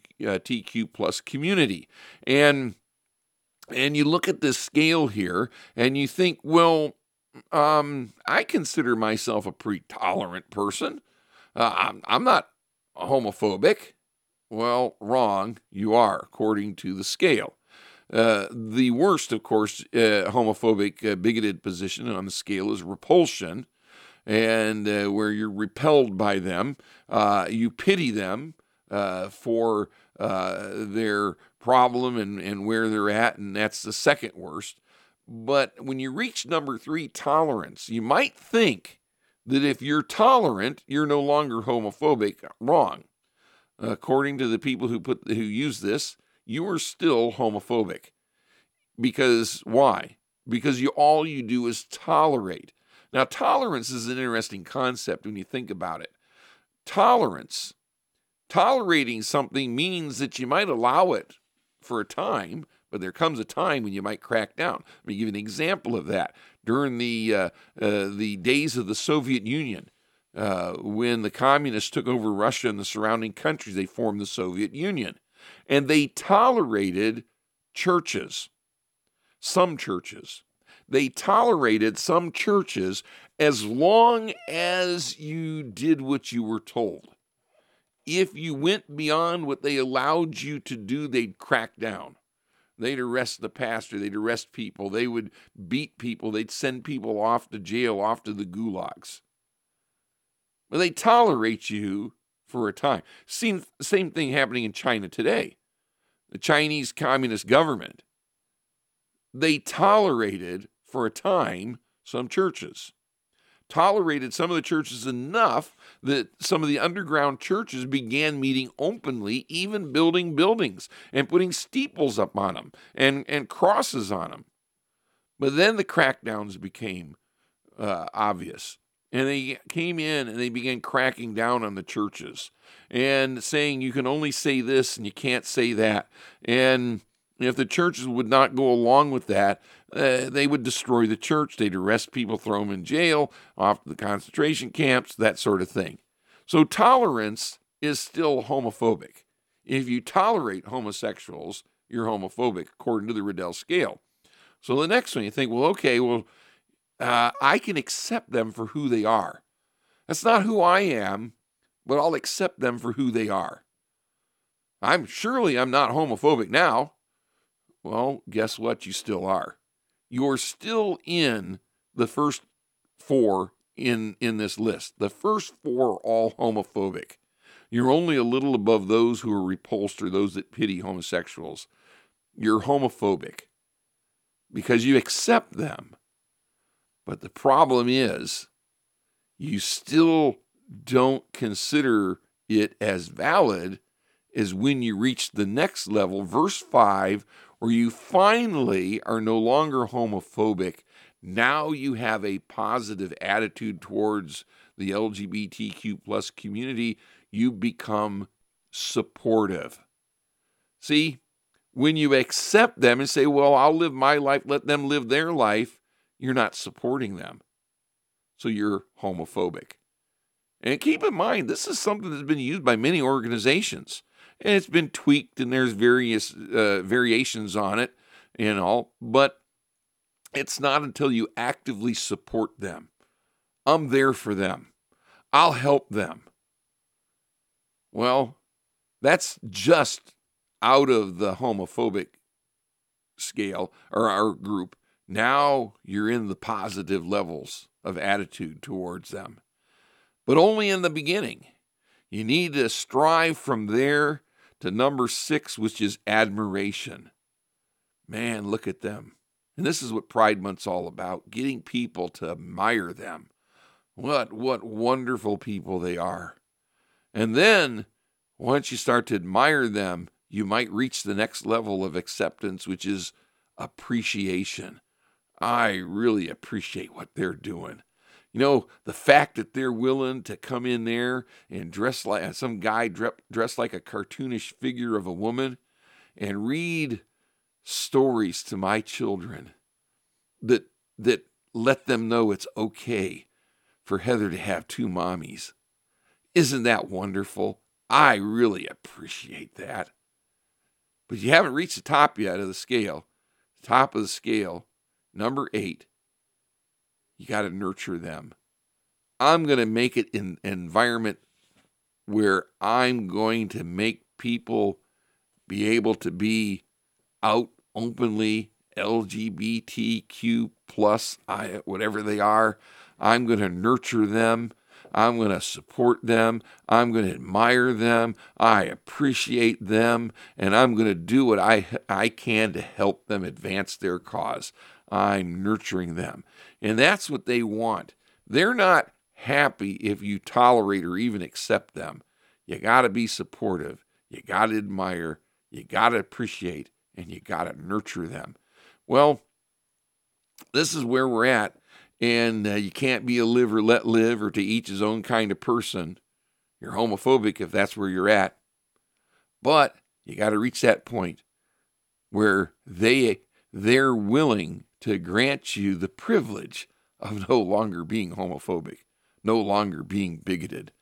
Q plus community. And, and you look at this scale here and you think, well, um, I consider myself a pretty tolerant person. Uh, I'm, I'm not homophobic. Well, wrong, you are, according to the scale. Uh, the worst, of course, uh, homophobic, uh, bigoted position on the scale is repulsion, and uh, where you're repelled by them. Uh, you pity them uh, for uh, their problem and, and where they're at, and that's the second worst. But when you reach number three, tolerance, you might think that if you're tolerant, you're no longer homophobic. Wrong. According to the people who put who use this, you are still homophobic. Because why? Because you all you do is tolerate. Now, tolerance is an interesting concept when you think about it. Tolerance, tolerating something means that you might allow it for a time, but there comes a time when you might crack down. Let me give you an example of that. During the uh, uh, the days of the Soviet Union, Uh, when the communists took over Russia and the surrounding countries, they formed the Soviet Union. And they tolerated churches, some churches. They tolerated some churches as long as you did what you were told. If you went beyond what they allowed you to do, they'd crack down. They'd arrest the pastor. They'd arrest people. They would beat people. They'd send people off to jail, off to the gulags. But they tolerate you for a time. Same, same thing happening in China today. The Chinese Communist government, they tolerated for a time some churches. Tolerated some of the churches enough that some of the underground churches began meeting openly, even building buildings and putting steeples up on them and, and crosses on them. But then the crackdowns became uh, obvious. And they came in and they began cracking down on the churches and saying you can only say this and you can't say that. And if the churches would not go along with that, uh, they would destroy the church. They'd arrest people, throw them in jail, off to the concentration camps, that sort of thing. So tolerance is still homophobic. If you tolerate homosexuals, you're homophobic, according to the Riddell scale. So the next one, you think, well, okay, well, uh, I can accept them for who they are. That's not who I am, but I'll accept them for who they are. I'm surely I'm not homophobic now. Well, guess what? You still are. You're still in the first four in, in this list. The first four are all homophobic. You're only a little above those who are repulsed or those that pity homosexuals. You're homophobic because you accept them. But the problem is you still don't consider it as valid as when you reach the next level, verse five, where you finally are no longer homophobic. Now you have a positive attitude towards the L G B T Q plus community. You become supportive. See, when you accept them and say, well, I'll live my life, let them live their life, you're not supporting them. So you're homophobic. And keep in mind, this is something that's been used by many organizations. And it's been tweaked, and there's various uh, variations on it and all. But it's not until you actively support them. I'm there for them. I'll help them. Well, that's just out of the homophobic scale or our group. Now you're in the positive levels of attitude towards them. But only in the beginning. You need to strive from there to number six, which is admiration. Man, look at them. And this is what Pride Month's all about, getting people to admire them. What, what wonderful people they are. And then, once you start to admire them, you might reach the next level of acceptance, which is appreciation. I really appreciate what they're doing. You know, the fact that they're willing to come in there and dress like some guy dressed like a cartoonish figure of a woman and read stories to my children that that let them know it's okay for Heather to have two mommies. Isn't that wonderful? I really appreciate that. But you haven't reached the top yet of the scale. Top of the scale, number eight. You got to nurture them. I'm going to make it in an environment where I'm going to make people be able to be out openly L G B T Q plus, I, whatever they are. I'm going to nurture them. I'm going to support them. I'm going to admire them. I appreciate them. And I'm going to do what I, I can to help them advance their cause. I'm nurturing them. And that's what they want. They're not happy if you tolerate or even accept them. You got to be supportive. You got to admire. You got to appreciate. And you got to nurture them. Well, this is where we're at. And uh, you can't be a live or let live or to each his own kind of person. You're homophobic if that's where you're at. But you got to reach that point where they, they're willing to grant you the privilege of no longer being homophobic, no longer being bigoted.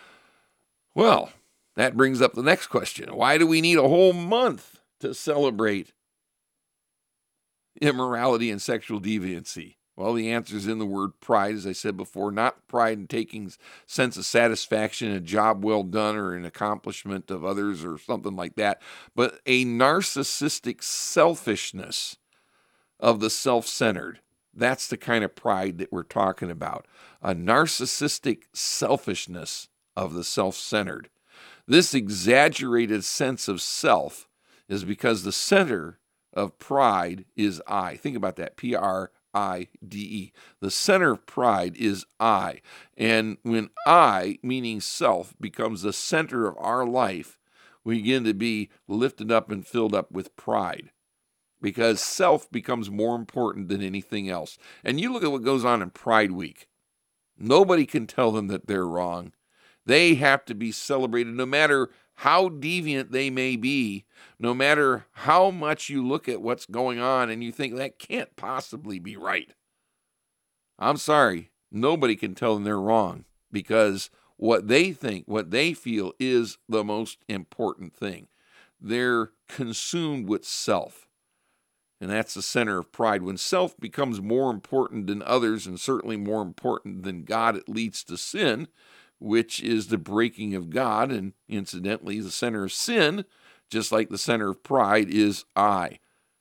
Well, that brings up the next question. Why do we need a whole month to celebrate immorality and sexual deviancy? Well, the answer is in the word pride, as I said before, not pride in taking sense of satisfaction in a job well done or an accomplishment of others or something like that, but a narcissistic selfishness of the self-centered. That's the kind of pride that we're talking about, a narcissistic selfishness of the self-centered. This exaggerated sense of self is because the center of pride is I. Think about that, P R I D E. The center of pride is I. And when I, meaning self, becomes the center of our life, we begin to be lifted up and filled up with pride, because self becomes more important than anything else. And you look at what goes on in Pride Week. Nobody can tell them that they're wrong. They have to be celebrated no matter how deviant they may be, no matter how much you look at what's going on and you think that can't possibly be right. I'm sorry, nobody can tell them they're wrong, because what they think, what they feel is the most important thing. They're consumed with self. And that's the center of pride. When self becomes more important than others, and certainly more important than God, it leads to sin, which is the breaking of God. And incidentally, the center of sin, just like the center of pride, is I.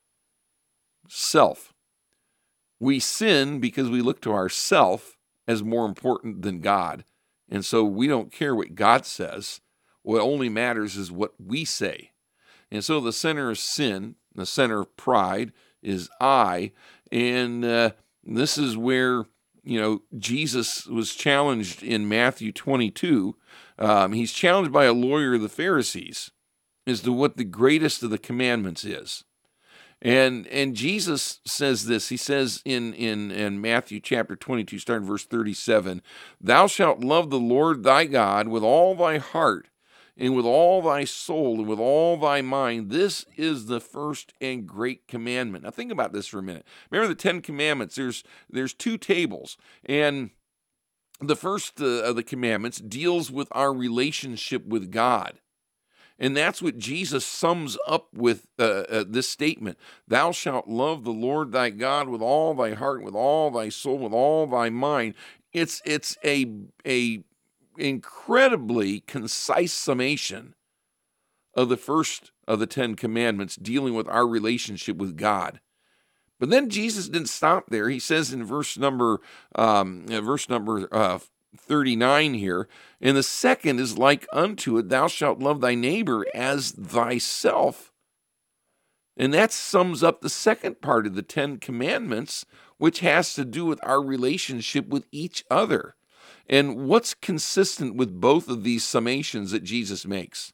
Self. We sin because we look to ourself as more important than God. And so we don't care what God says. What only matters is what we say. And so the center of sin, the center of pride, is I. And uh, this is where, you know, Jesus was challenged in Matthew twenty-two. Um, he's challenged by a lawyer of the Pharisees as to what the greatest of the commandments is. And and Jesus says this. He says in, in, in Matthew chapter twenty-two, starting verse thirty-seven, "Thou shalt love the Lord thy God with all thy heart, and with all thy soul, and with all thy mind. This is the first and great commandment." Now think about this for a minute. Remember the Ten Commandments. There's there's two tables. And the first uh, of the commandments deals with our relationship with God. And that's what Jesus sums up with uh, uh, this statement. "Thou shalt love the Lord thy God with all thy heart, with all thy soul, with all thy mind." It's it's a a incredibly concise summation of the first of the Ten Commandments dealing with our relationship with God. But then Jesus didn't stop there. He says in verse number um, verse number uh, thirty-nine here, "And the second is like unto it, thou shalt love thy neighbor as thyself." And that sums up the second part of the Ten Commandments, which has to do with our relationship with each other. And what's consistent with both of these summations that Jesus makes?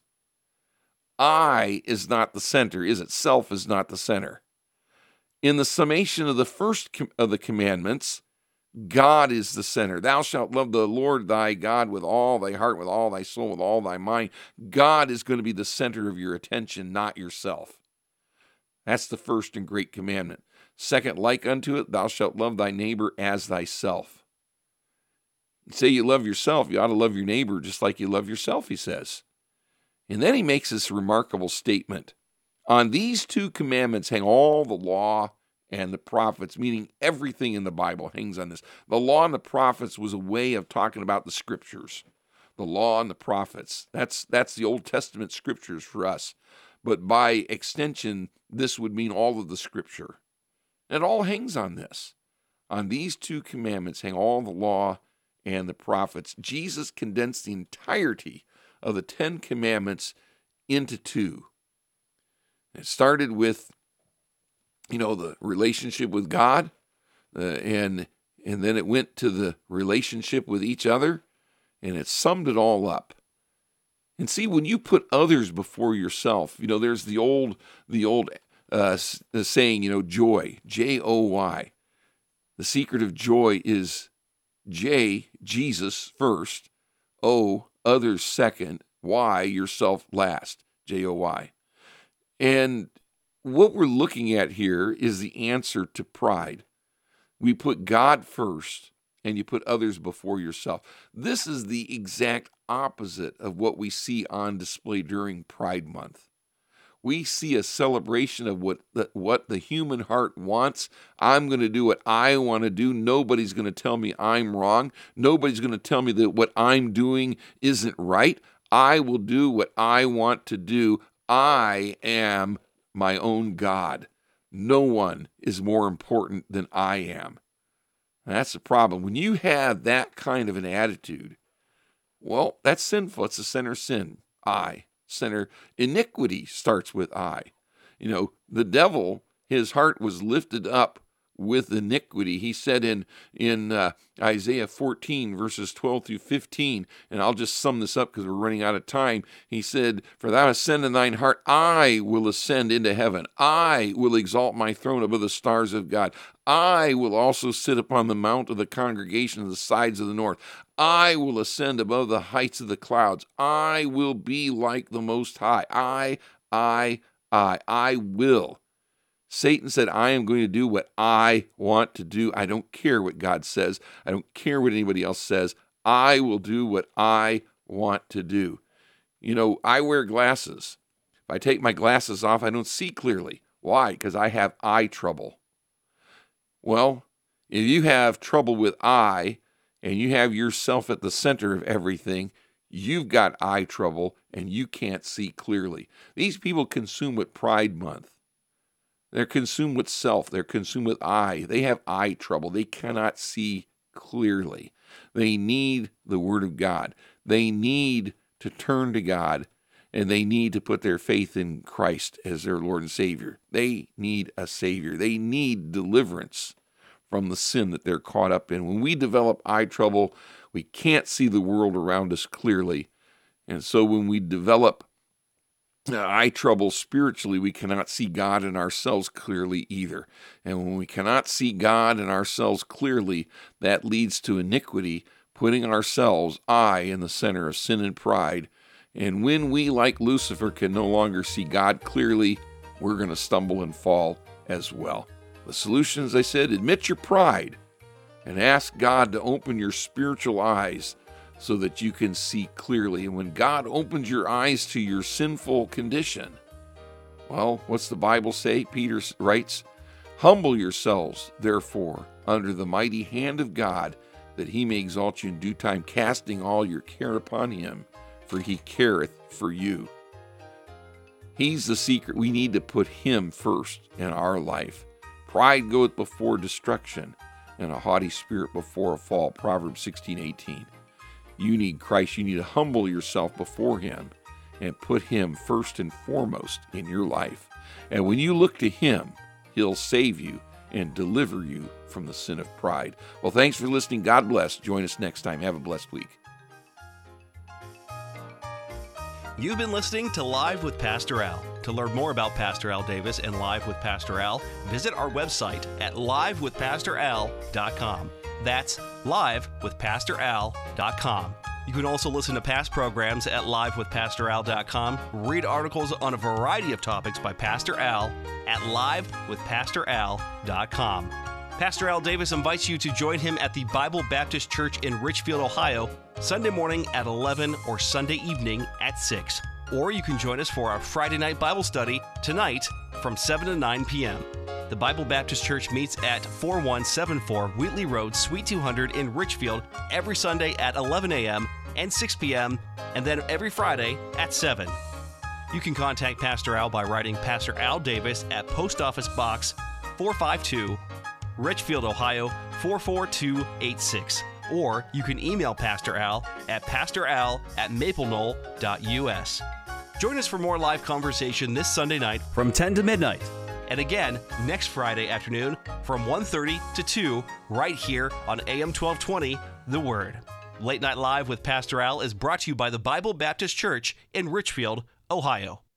I is not the center, is it? Self is not the center. In the summation of the first of the commandments, God is the center. "Thou shalt love the Lord thy God with all thy heart, with all thy soul, with all thy mind." God is going to be the center of your attention, not yourself. That's the first and great commandment. Second, like unto it, thou shalt love thy neighbor as thyself. Say you love yourself, you ought to love your neighbor just like you love yourself, he says. And then he makes this remarkable statement. "On these two commandments hang all the law and the prophets," meaning everything in the Bible hangs on this. The law and the prophets was a way of talking about the scriptures. The law and the prophets. That's, that's the Old Testament scriptures for us. But by extension, this would mean all of the scripture. It all hangs on this. On these two commandments hang all the law and the prophets. Jesus condensed the entirety of the Ten Commandments into two. It started with, you know, the relationship with God, uh, and and then it went to the relationship with each other, and it summed it all up. And see, when you put others before yourself, you know, there's the old the old uh, saying, you know, joy, J O Y. The secret of joy is J, Jesus first, O, others second, Y, yourself last, J O Y. And what we're looking at here is the answer to pride. We put God first, and you put others before yourself. This is the exact opposite of what we see on display during Pride Month. we see a celebration of what the, what the human heart wants. I'm going to do what I want to do. Nobody's going to tell me I'm wrong. Nobody's going to tell me that what I'm doing isn't right. I will do what I want to do. I am my own God. No one is more important than I am. And that's the problem. When you have that kind of an attitude, well, that's sinful. It's the center of sin. I. Center iniquity starts with I. You know, the devil, his heart was lifted up with iniquity. He said in in uh, Isaiah fourteen, verses twelve through fifteen, and I'll just sum this up because we're running out of time. He said, "For thou hast said in thine heart, I will ascend into heaven. I will exalt my throne above the stars of God. I will also sit upon the mount of the congregation of the sides of the north. I will ascend above the heights of the clouds. I will be like the Most High. I, I, I, I will." Satan said, I am going to do what I want to do. I don't care what God says. I don't care what anybody else says. I will do what I want to do. You know, I wear glasses. If I take my glasses off, I don't see clearly. Why? Because I have eye trouble. Well, if you have trouble with eye and you have yourself at the center of everything, you've got eye trouble and you can't see clearly. These people consume with Pride Month. They're consumed with self. They're consumed with I. They have eye trouble. They cannot see clearly. They need the Word of God. They need to turn to God, and they need to put their faith in Christ as their Lord and Savior. They need a Savior. They need deliverance from the sin that they're caught up in. When we develop eye trouble, we can't see the world around us clearly. And so when we develop eye trouble spiritually, we cannot see God and ourselves clearly either. And when we cannot see God and ourselves clearly, that leads to iniquity, putting ourselves, I, in the center of sin and pride. And when we, like Lucifer, can no longer see God clearly, we're going to stumble and fall as well. The solution, as I said, admit your pride and ask God to open your spiritual eyes so that you can see clearly. And when God opens your eyes to your sinful condition, well, what's the Bible say? Peter writes, "Humble yourselves, therefore, under the mighty hand of God, that he may exalt you in due time, casting all your care upon him, for he careth for you." He's the secret. We need to put him first in our life. Pride goeth before destruction, and a haughty spirit before a fall. Proverbs sixteen eighteen. You need Christ. You need to humble yourself before him and put him first and foremost in your life. And when you look to him, he'll save you and deliver you from the sin of pride. Well, thanks for listening. God bless. Join us next time. Have a blessed week. You've been listening to Live with Pastor Al. To learn more about Pastor Al Davis and Live with Pastor Al, visit our website at live with pastor al dot com. That's live with pastor al dot com. You can also listen to past programs at live with pastor al dot com, read articles on a variety of topics by Pastor Al at live with pastor al dot com. Pastor Al Davis invites you to join him at the Bible Baptist Church in Richfield, Ohio, Sunday morning at eleven or Sunday evening at six. Or you can join us for our Friday night Bible study tonight from seven to nine p.m. The Bible Baptist Church meets at forty-one seventy-four Wheatley Road, Suite two hundred in Richfield every Sunday at eleven a.m. and six p.m. and then every Friday at seven. You can contact Pastor Al by writing Pastor Al Davis at Post Office Box four fifty-two, Richfield, Ohio four four two eight six. Or you can email Pastor Al at pastoral at maple knoll dot u s. Join us for more live conversation this Sunday night from ten to midnight. And again, next Friday afternoon from one thirty to two, right here on A M twelve twenty, The Word. Late Night Live with Pastor Al is brought to you by the Bible Baptist Church in Richfield, Ohio.